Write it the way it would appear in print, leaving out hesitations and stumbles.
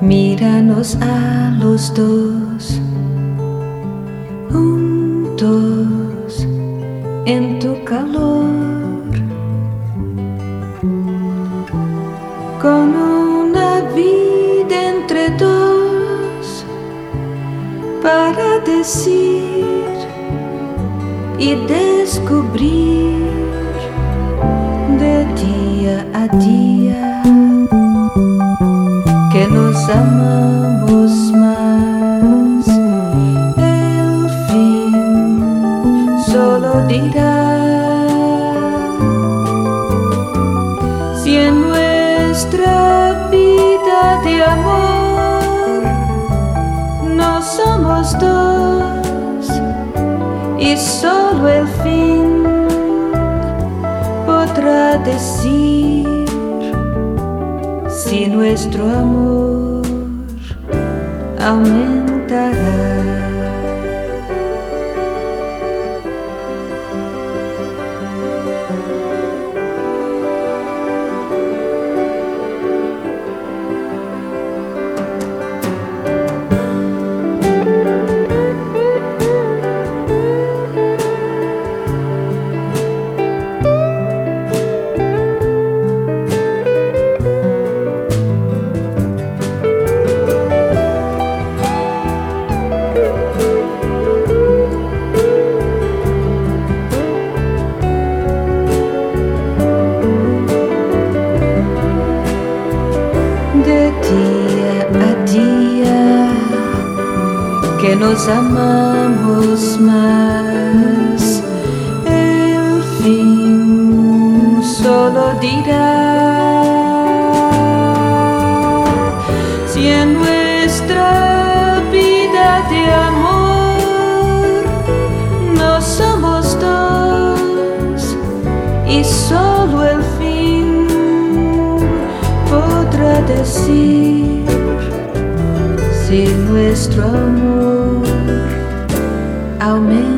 Míranos a los dos, juntos en tu calor, con una vida entre dos para decir y descubrir de día a día que nos amamos más. El fin solo dirá si en nuestra vida de amor no somos dos y solo el fin podrá decir si nuestro amor aumentará. De día a día que nos amamos más, el fin solo dirá si en nuestra vida de amor no somos dos y solo el fin podrá decir si nuestro amor aumenta.